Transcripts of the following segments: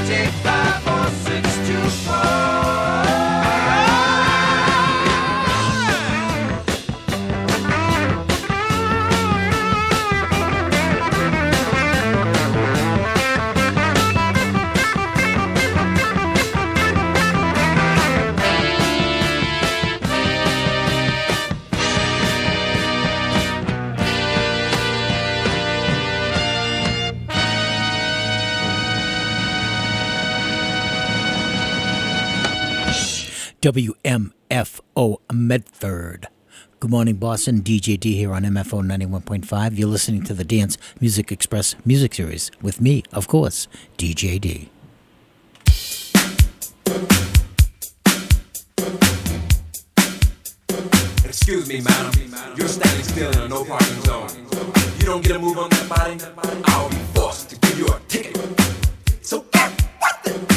WMFO Medford. Good morning, Boston. DJ D here on MFO 91.5. You're listening to the Dance Music Express music series with me, of course, DJ D. Excuse me, madam. You're standing still in a no parking zone. If you don't get a move on that body, I'll be forced to give you a ticket. So get what the...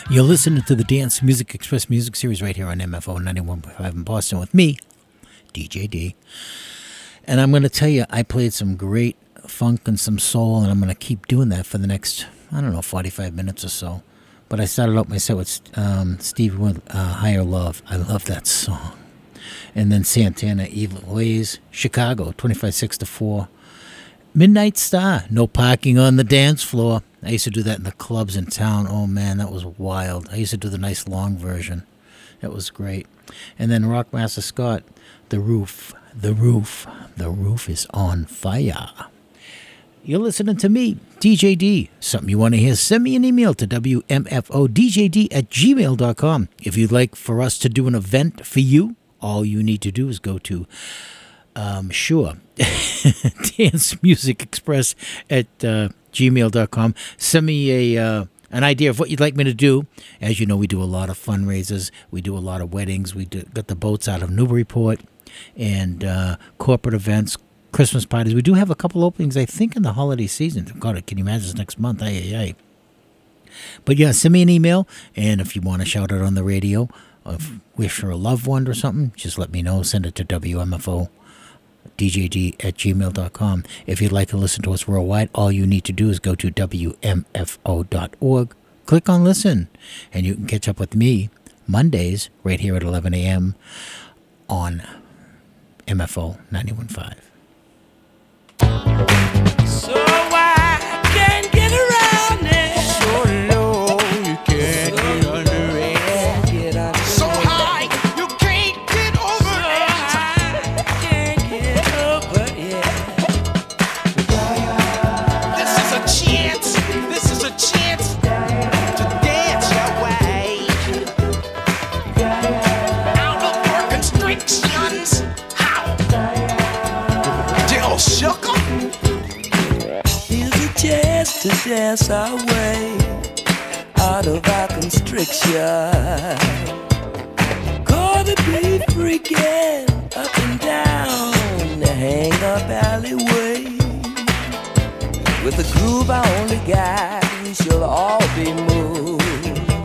You're listening to the Dance Music Express Music Series right here on MFO 91.5 in Boston with me, DJ D. And I'm going to tell you, I played some great funk and some soul, and I'm going to keep doing that for the next, 45 minutes or so. But I started out my set with Stevie Wonder, Higher Love. I love that song. And then Santana, Evil Ways, Chicago, 25-6-4. Midnight Star, No Parking on the Dance Floor. I used to do that in the clubs in town. Oh, man, that was wild. I used to do the nice long version. That was great. And then Rockmaster Scott, The Roof is on fire. You're listening to me, DJ D. Something you want to hear, send me an email to wmfodjd@gmail.com. If you'd like for us to do an event for you, all you need to do is go to Dance Music Express at gmail.com. Send me an idea of what you'd like me to do. As you know, we do a lot of fundraisers. We do a lot of weddings. We got the boats out of Newburyport and corporate events, Christmas parties. We do have a couple openings, I think, in the holiday season. God, can you imagine it's next month? Aye. But yeah, send me an email. And if you want to shout it on the radio, or wish for a loved one or something, just let me know. Send it to WMFO.DJD@gmail.com. If you'd like to listen to us worldwide, all you need to do is go to WMFO.org, click on listen, and you can catch up with me Mondays right here at 11 a.m. on MFO 91.5. So I can't get around it. So low, you can't get under it. So high, you can't get over it. So high, can't get over it. This is a chance to dance your way out of your constrictions. How? Dill sugar? Here's a chance to dance our way out of our constriction. Gonna be freaking up and down the hang-up alleyway. With a groove I only got, we shall all be moved.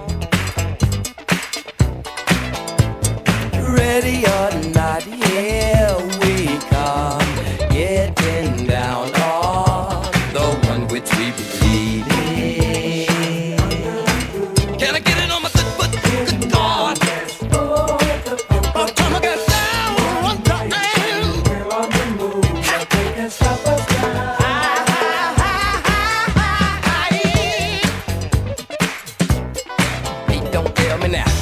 Ready or not, here we come, getting down on the one which we believe in. Can I get it on my good foot? Good God. By the time I get down on time. Hey, don't tell me now.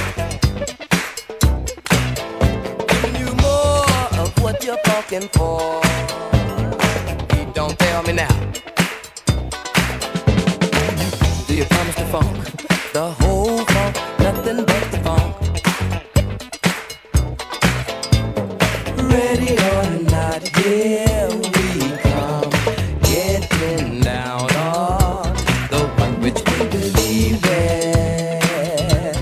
Giving you more of what you're fucking for. Hey, don't tell me now. Do you promise the funk? The whole funk, nothing but the funk. Ready or not, here we come, getting down on the one which we believe in.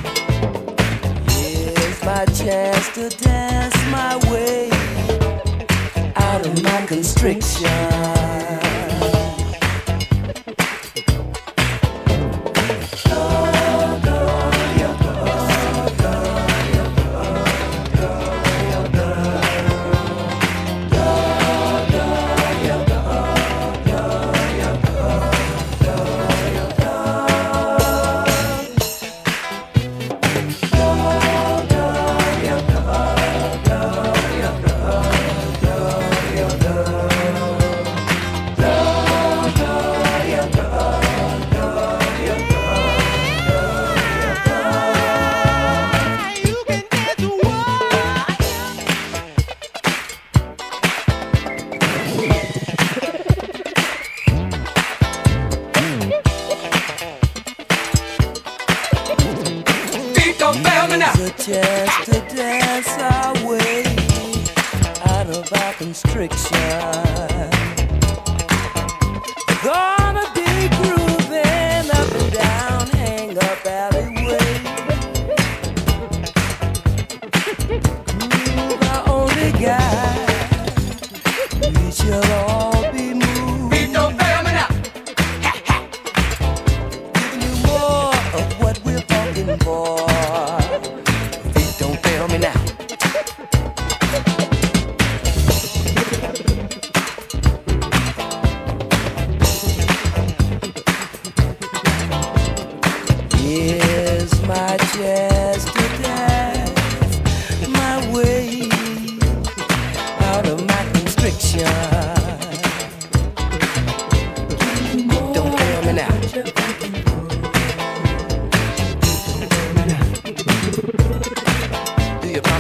Here's my chance to dance my way out of my constriction. Chance to dance our way out of our constriction. Gonna be grooving up and down, hang up alleyway. Groove our only guide. We shall all be moved. Giving you more of what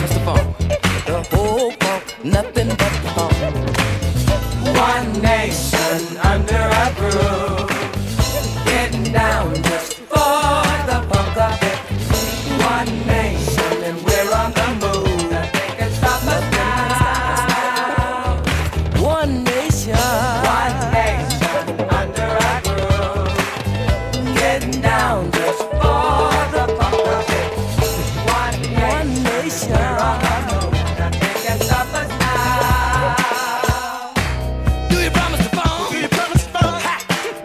promise the funk, the whole funk, nothing but the funk. One nation under a groove, getting down just for the funk of it. One nation and we're on the move, nothing can stop us now. One nation, one nation under a groove, getting down just for the funk of it. One nation, we're on the move, nothing can stop us now. Do you promise the funk? Do you promise the funk? Ha!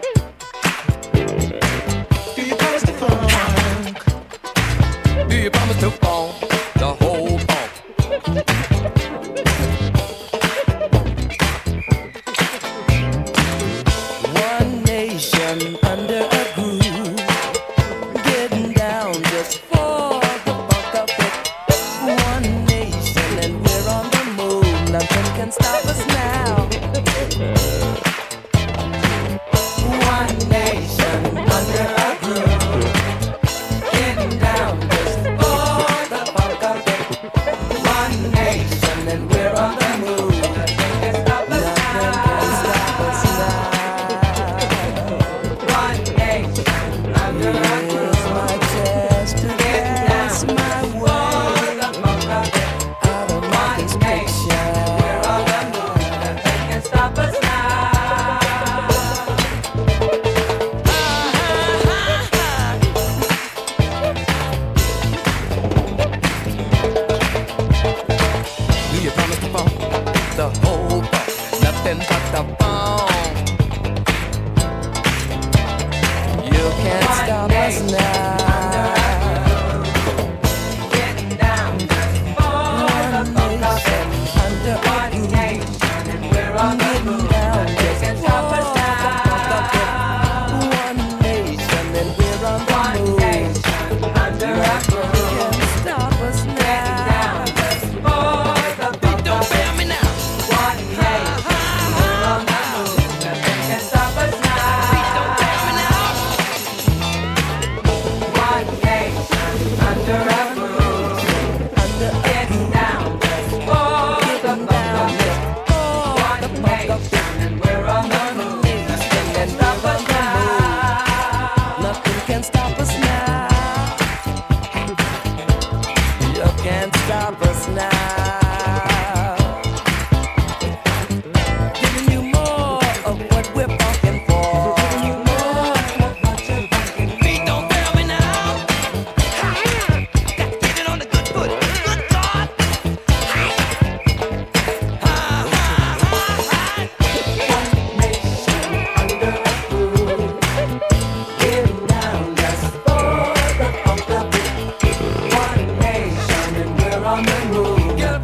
Do you promise the funk? Do you promise to funk the whole funk? One nation under a groove, getting down just for the funk of it. One nation and we're on the move, nothing can stop us now. One nation under a groove, getting down just for the funk of it. One nation and we're on the move, nothing can stop us now. One nation under a groove, my chest to dance my way out of my constriction. We're on the move, nothing can stop us now. Do you promise the funk, the whole funk, nothing but the funk? You can't stop us now. Getting down just for the funk of it. Under one nation and we're on the move, nothing can stop us now. One nation and we're on the move, under a groove, can't stop us now. Getting down just for the funk of it. One nation, we're on the move, nothing can stop us now. One nation under a groove, getting down just for the funk of it. One nation and we're on the move, nothing can stop us now. Nothing can stop us now. You can't stop us now. Giving you more of what we're funkin' for. Giving you more of what you're funkin' for. Please don't fail me now. Got to get it on the good foot. Good God. One nation under a groove, getting down just for the funk of it. One nation and we're on the move.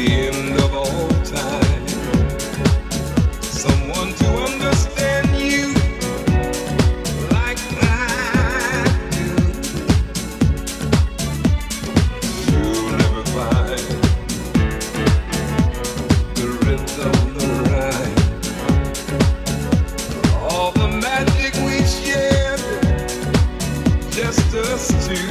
end of all time. Someone to understand you like I do. You'll never find the rhythm, the rhyme, all the magic we shared, just us two.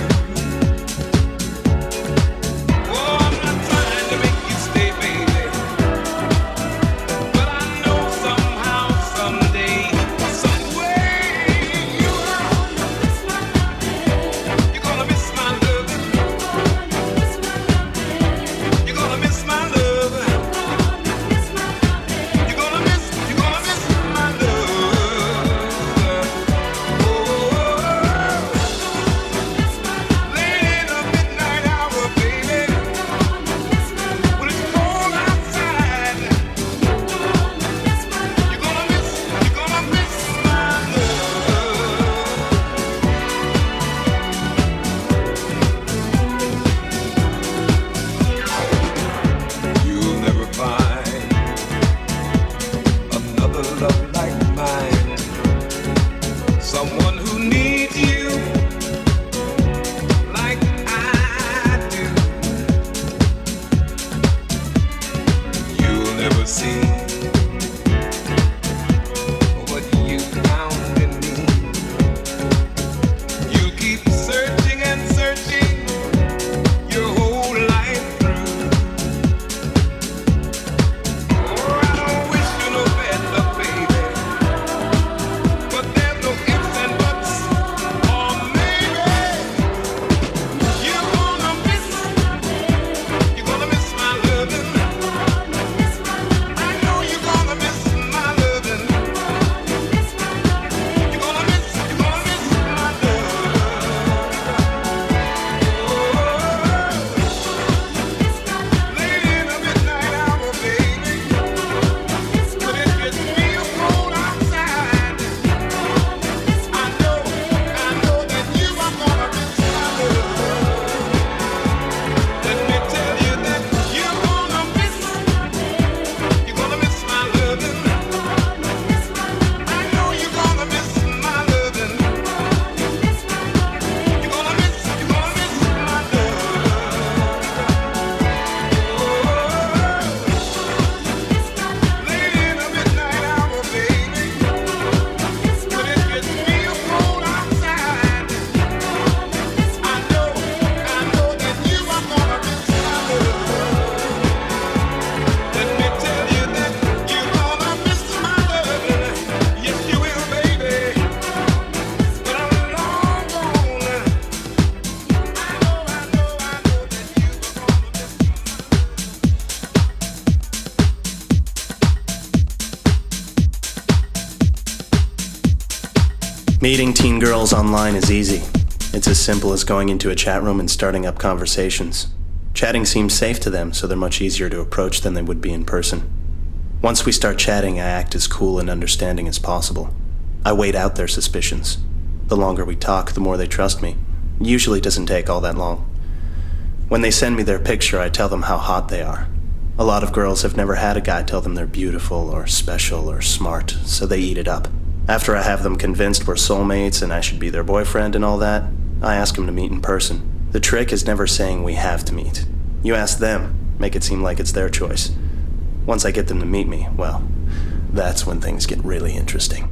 Meeting teen girls online is easy. It's as simple as going into a chat room and starting up conversations. Chatting seems safe to them, so they're much easier to approach than they would be in person. Once we start chatting, I act as cool and understanding as possible. I wait out their suspicions. The longer we talk, the more they trust me. It usually doesn't take all that long. When they send me their picture, I tell them how hot they are. A lot of girls have never had a guy tell them they're beautiful or special or smart, so they eat it up. After I have them convinced we're soulmates and I should be their boyfriend and all that, I ask them to meet in person. The trick is never saying we have to meet. You ask them, make it seem like it's their choice. Once I get them to meet me, well, that's when things get really interesting.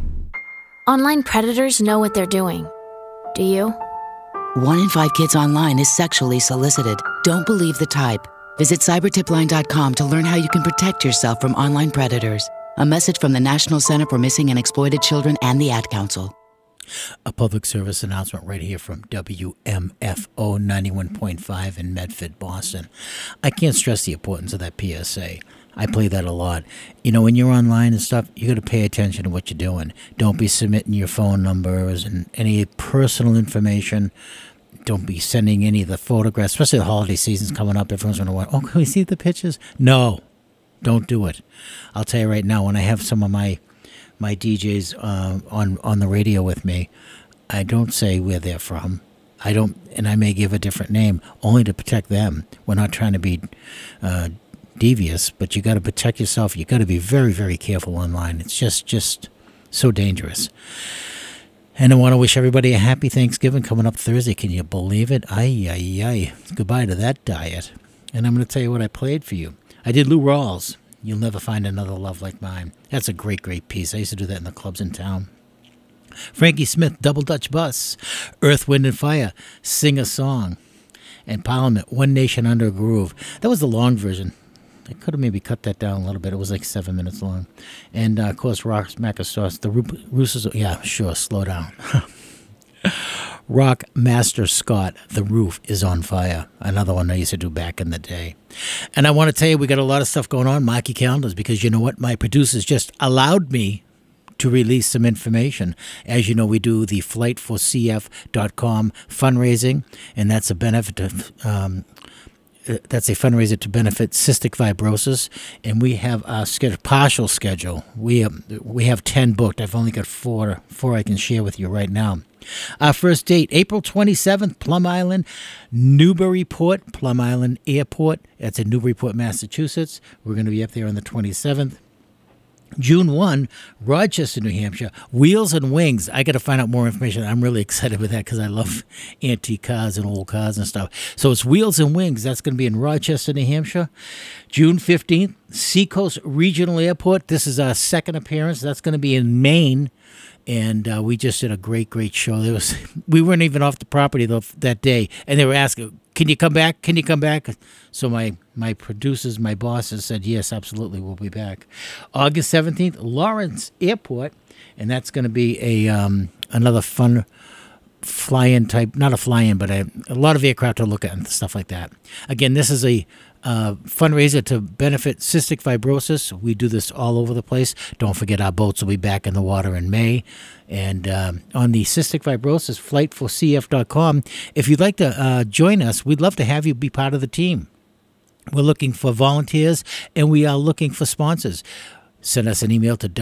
Online predators know what they're doing. Do you? 1 in 5 kids online is sexually solicited. Don't believe the type. Visit cybertipline.com to learn how you can protect yourself from online predators. A message from the National Center for Missing and Exploited Children and the Ad Council. A public service announcement right here from WMFO 91.5 in Medford, Boston. I can't stress the importance of that PSA. I play that a lot. You know, when you're online and stuff, you got to pay attention to what you're doing. Don't be submitting your phone numbers and any personal information. Don't be sending any of the photographs, especially the holiday season's coming up. Everyone's going to want, oh, can we see the pictures? No, don't do it. I'll tell you right now, when I have some of my DJs on the radio with me, I don't say where they're from. I don't, and I may give a different name only to protect them. We're not trying to be devious, but you got to protect yourself. You got to be very, very careful online. It's just so dangerous. And I want to wish everybody a happy Thanksgiving coming up Thursday. Can you believe it? Ay. Goodbye to that diet. And I'm going to tell you what I played for you. I did Lou Rawls, You'll Never Find Another Love Like Mine. That's a great, great piece. I used to do that in the clubs in town. Frankie Smith, Double Dutch Bus. Earth, Wind and Fire, Sing a Song. And Parliament, One Nation Under a Groove. That was the long version. I could have maybe cut that down a little bit. It was like 7 minutes long. And, of course, Rock Master the Roosters. Yeah, sure, slow down. Rock Master Scott, The Roof is on Fire. Another one I used to do back in the day. And I want to tell you, we got a lot of stuff going on. Mark your calendars, because you know what? My producers just allowed me to release some information. As you know, we do the flight4cf.com fundraising, and that's a benefit to... That's a fundraiser to benefit cystic fibrosis, and we have a partial schedule. We have 10 booked. I've only got four I can share with you right now. Our first date, April 27th, Plum Island, Newburyport, Plum Island Airport. That's in Newburyport, Massachusetts. We're going to be up there on the 27th. June 1, Rochester, New Hampshire, Wheels and Wings. I got to find out more information. I'm really excited with that because I love antique cars and old cars and stuff. So it's Wheels and Wings. That's going to be in Rochester, New Hampshire. June 15th, Seacoast Regional Airport. This is our second appearance. That's going to be in Maine. And we just did a great, great show. We weren't even off the property that day. And they were asking, can you come back? Can you come back? So my producers, my bosses said, yes, absolutely, we'll be back. August 17th, Lawrence Airport. And that's going to be another fun fly-in type, not a fly-in, but a lot of aircraft to look at and stuff like that. Again, this is a fundraiser to benefit cystic fibrosis. We do this all over the place. Don't forget, our boats will be back in the water in May. And on the cystic fibrosis, flight4cf.com, if you'd like to join us, we'd love to have you be part of the team. We're looking for volunteers, and we are looking for sponsors. Send us an email to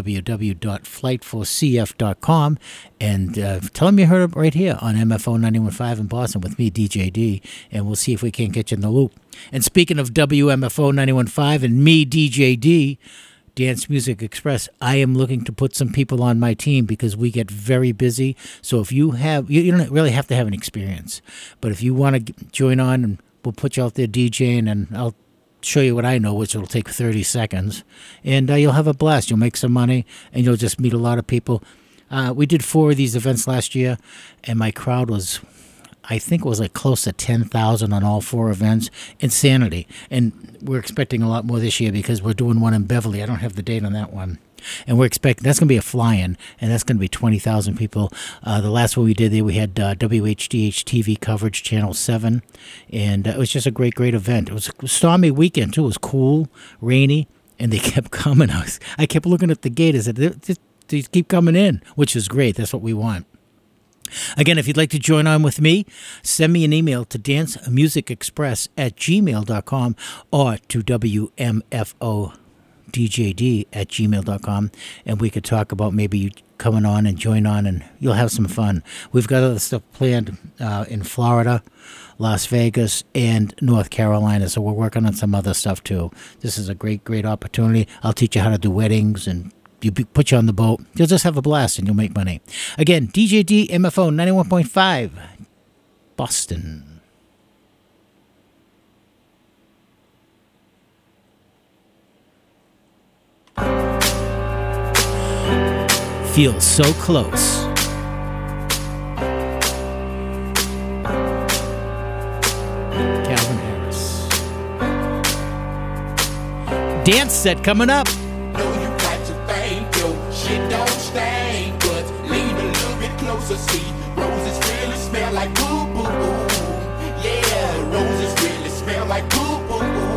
www.flight4cf.com and tell them you heard it right here on MFO 91.5 in Boston with me, DJ D, and we'll see if we can't get you in the loop. And speaking of WMFO 91.5 and me, DJ D, Dance Music Express, I am looking to put some people on my team because we get very busy. So if you don't really have to have an experience, but if you want to join on, and we'll put you out there DJing, and I'll show you what I know, which will take 30 seconds, and you'll have a blast. You'll make some money, and you'll just meet a lot of people. We did 4 of these events last year, and my crowd was, I think it was like close to 10,000 on all 4 events. Insanity. And we're expecting a lot more this year because we're doing one in Beverly. I don't have the date on that one. And we're expecting, that's going to be a fly-in, and that's going to be 20,000 people. The last one we did there, we had WHDH TV coverage, Channel 7, and it was just a great, great event. It was a stormy weekend, too. It was cool, rainy, and they kept coming. I kept looking at the gate. I said, they keep coming in, which is great. That's what we want. Again, if you'd like to join on with me, send me an email to dancemusicexpress@gmail.com or to WMFODJD@gmail.com, and we could talk about maybe you coming on and join on, and you'll have some fun. We've got other stuff planned in Florida, Las Vegas, and North Carolina, so we're working on some other stuff too. This is a great, great opportunity. I'll teach you how to do weddings, and put you on the boat. You'll just have a blast, and you'll make money. Again, DJ D, MFO 91.5, Boston. Feel so close. Calvin Harris. Dance set coming up. See, roses really smell like boo boo boo. Yeah, roses really smell like boo boo boo.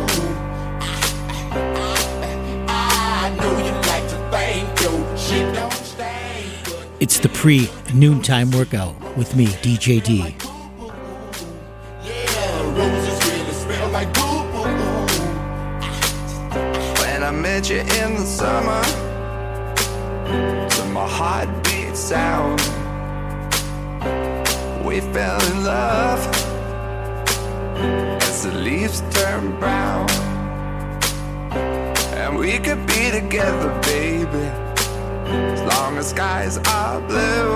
I know you like to think your shit don't stink. It's the pre-noontime workout with me, DJ D. Yeah, roses really smell like boo boo boo. When I met you in the summer, to my heartbeat sound, we fell in love as the leaves turn brown. We could be together, baby, as long as skies are blue.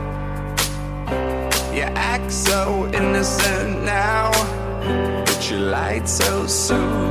You act so innocent now, but you lied so soon.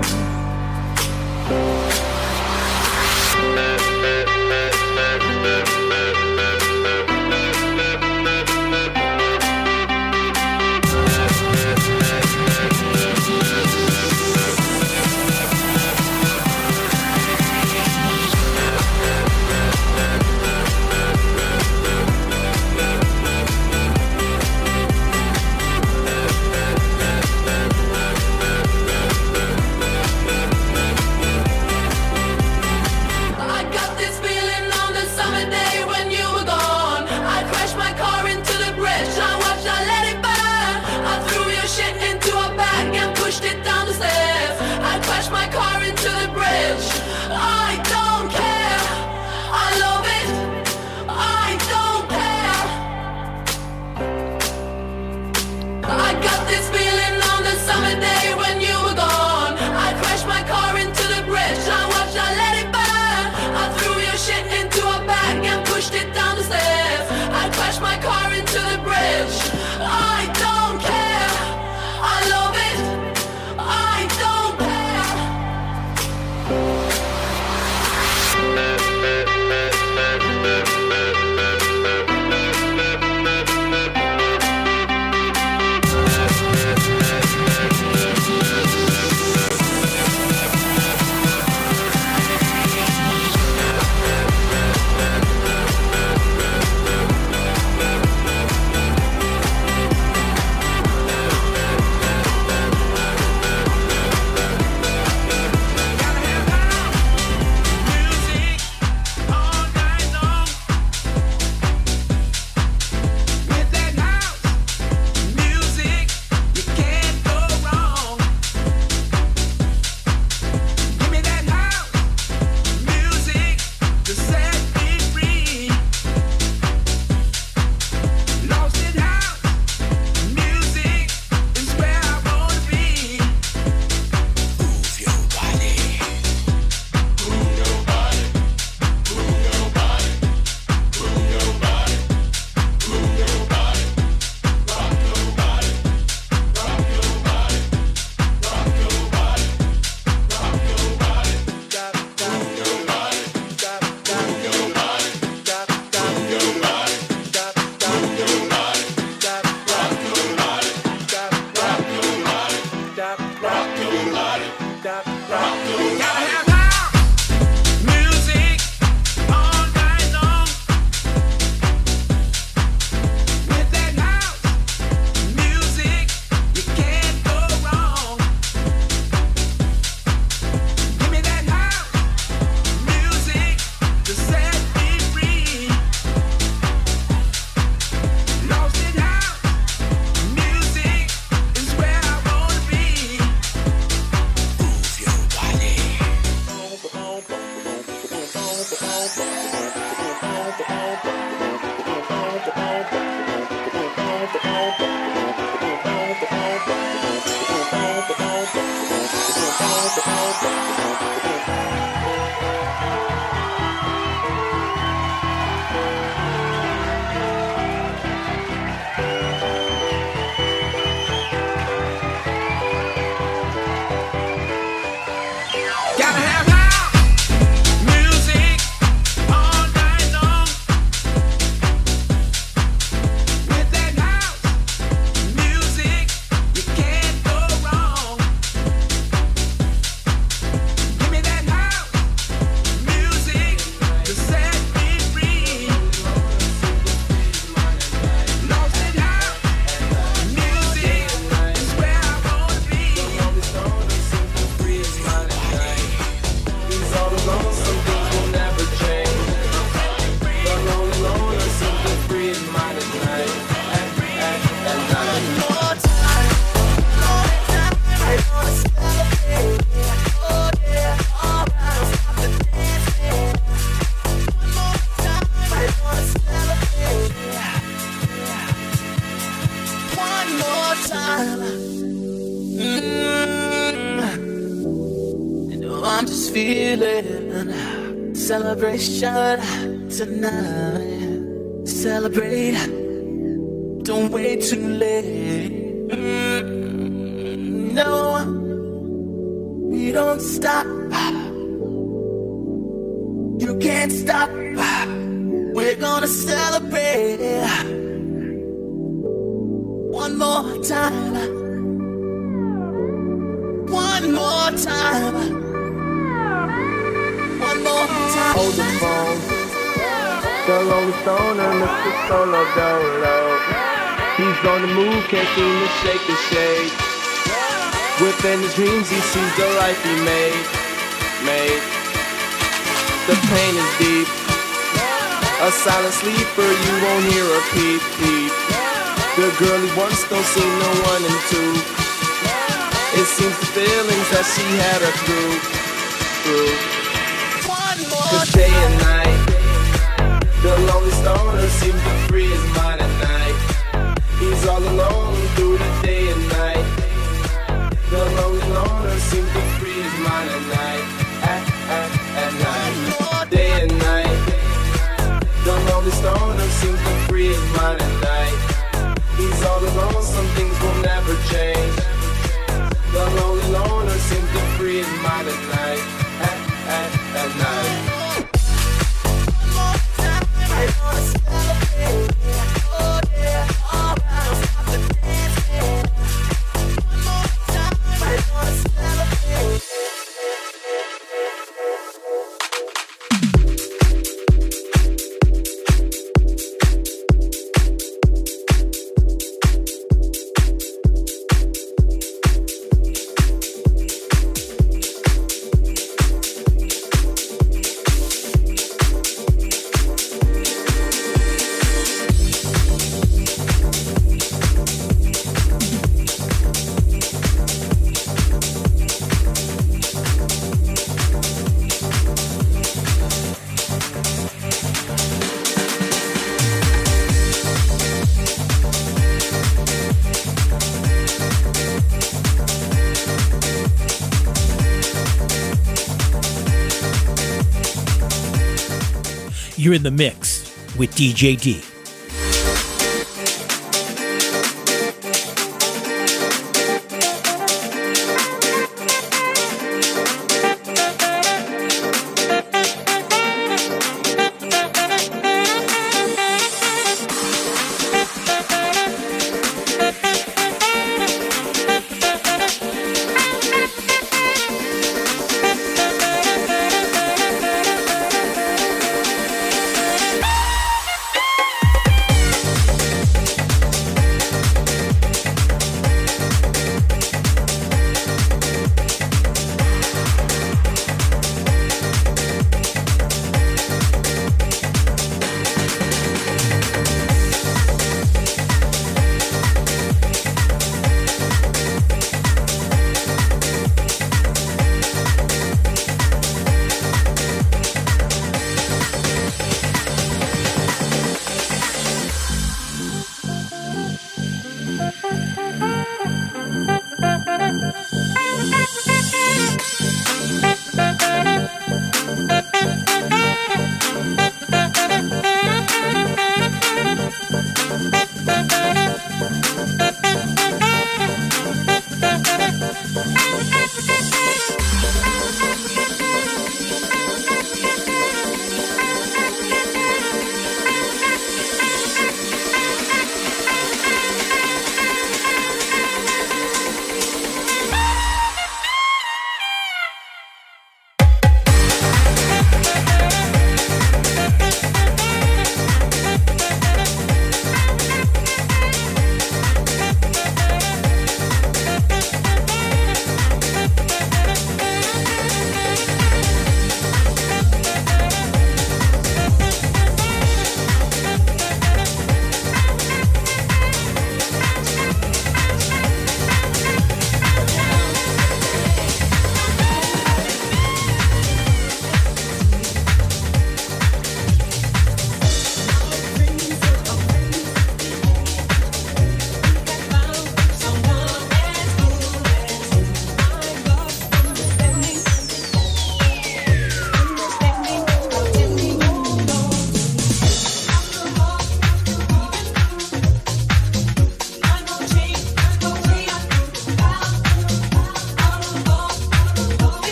this feeling. Celebration tonight. Celebrate. Don't wait too late. No, we don't stop. You can't stop. We're gonna celebrate one more time. One more time. One more time. Hold the phone. The Rolling Stone and Mr. Solo Dolo. He's on the move, can't seem to shake the shade. Within his dreams, he sees the life he made. The pain is deep. A silent sleeper, you won't hear a peep, peep. The girl he wants don't seem no one and two. It seems the feelings that she had her through. Cause day and night, the lonely stoner seems to free his mind at night. He's all alone through the day and night. The lonely loner seems to free his mind at night. At night, day and night. The lonely stoner seems to free his mind at night. He's all alone, some things will never change. The lonely loner seems to free his mind at night. At night. You're in the mix with DJ D.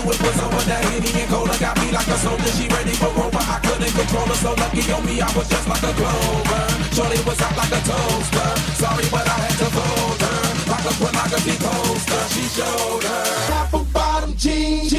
it was over. That Henny and Cola got me like a soldier. She ready for war, but I couldn't control her. So lucky on me, I was just like a clover. Shorty was hot like a toaster. Sorry, but I had to fold her like a pornography poster. She showed her top and bottom jeans.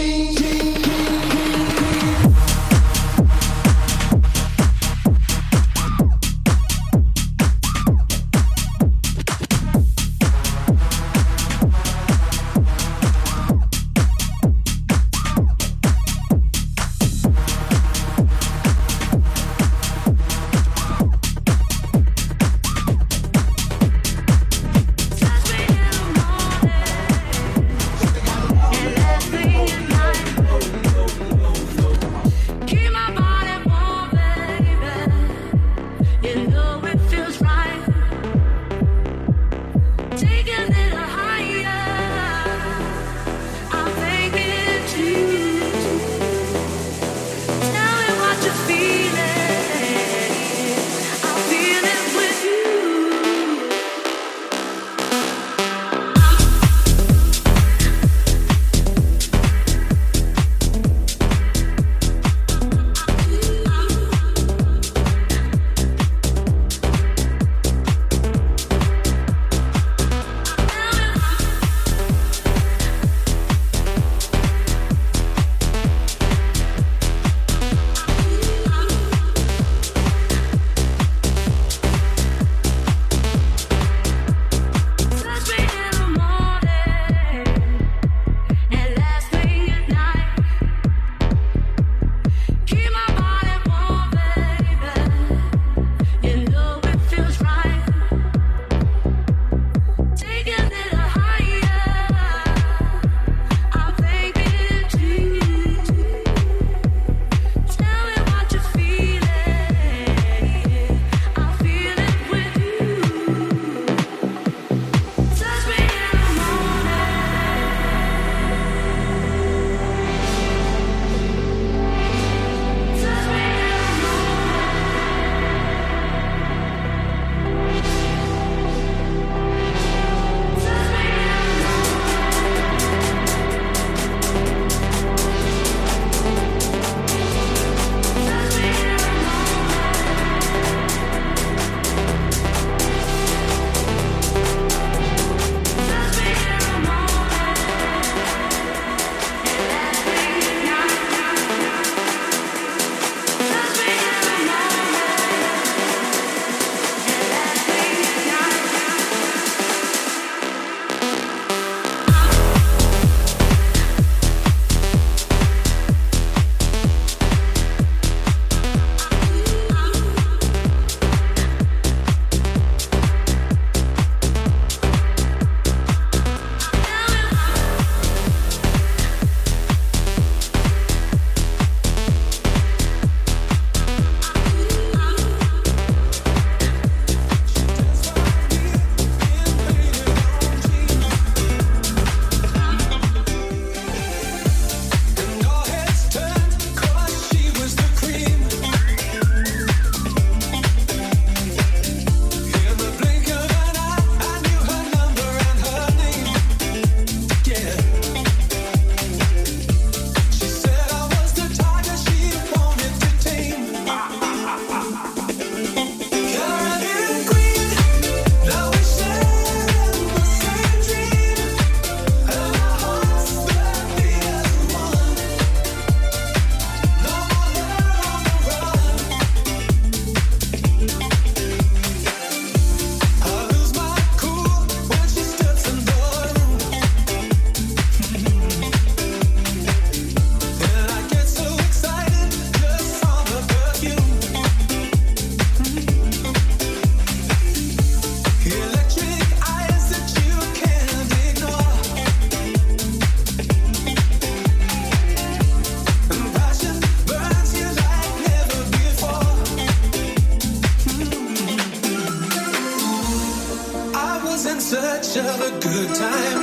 such a good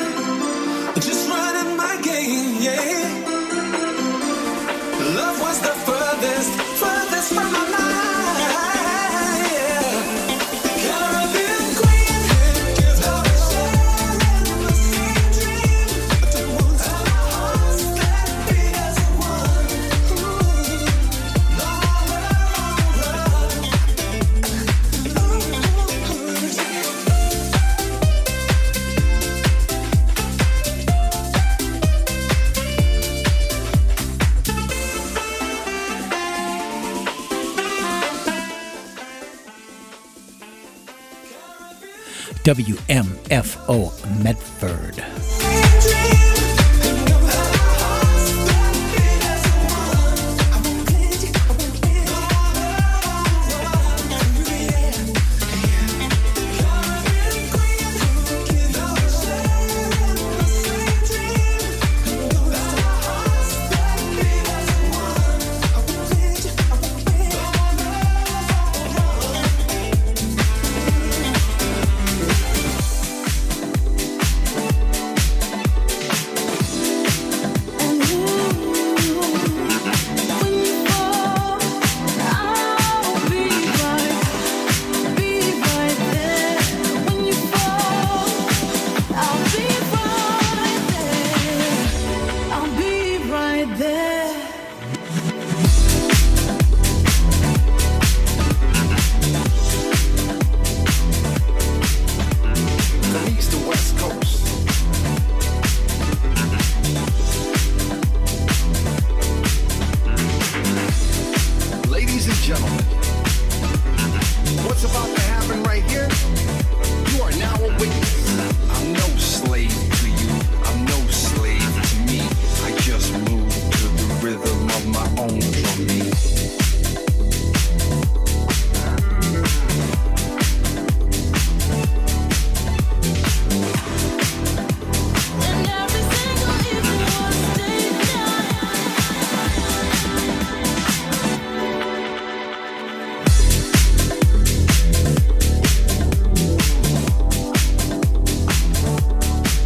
time, just running my game, yeah. Love was the furthest from my mind, yeah. Caribbean queen, gives love a share in the same dream. The ones in our hearts that beat. WMFO Medford.